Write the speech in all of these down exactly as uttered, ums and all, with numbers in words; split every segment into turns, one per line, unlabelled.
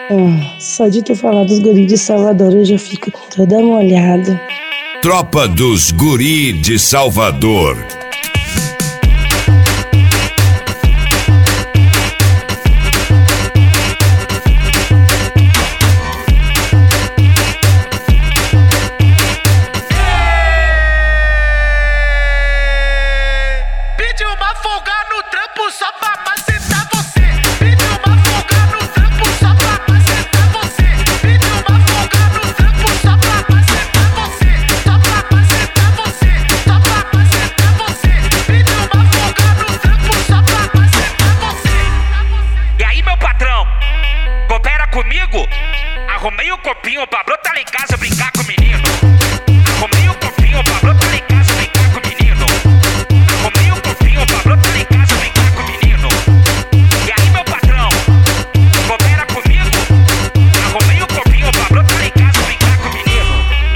Ah, só de tu falar dos guri de Salvador eu já fico toda molhada.
Tropa dos Guri de Salvador.
Pediu uma folga no trampo só pra macetar você. Pediu uma folga no trampo só pra macetar você. Pediu uma folga no trampo só pra macetar você. Só pra macetar você. Só pra macetar você. Pediu uma folga no trampo só pra macetar você.
E aí, meu patrão, coopera comigo? Arrumei o copinho pra brotar lá em casa brincar com o menino. Arrumei o copinho pra brotar lá em casa brincar com o menino. Arrumei o copinho pra brotar lá em casa brincar com o menino. E aí, meu patrão, coopera comigo? Arrumei o copinho pra brotar lá em casa brincar com o menino.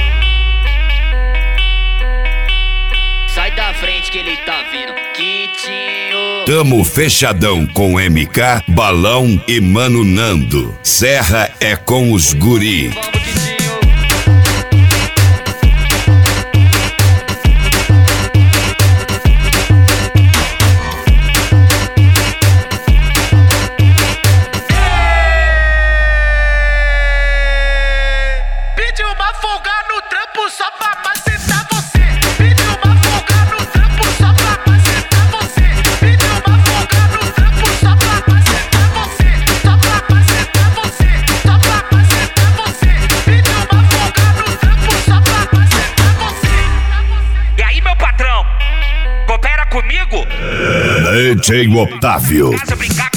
Sai da frente que ele tá vindo. Quitinho.
Tamo fechadão com M K, Balão e Mano Nando. Serra é com os guri.
Vamos, Quitinho.
Pediu uma folga no trampo só pra macetar você. Pediu uma folga no trampo só pra macetar você. Pediu uma folga no trampo só pra macetar você. Só pra macetar você. Só pra macetar você. Pediu uma folga no trampo só pra macetar você.
E aí, meu patrão, coopera comigo?
D J Otávio.
Casa brincar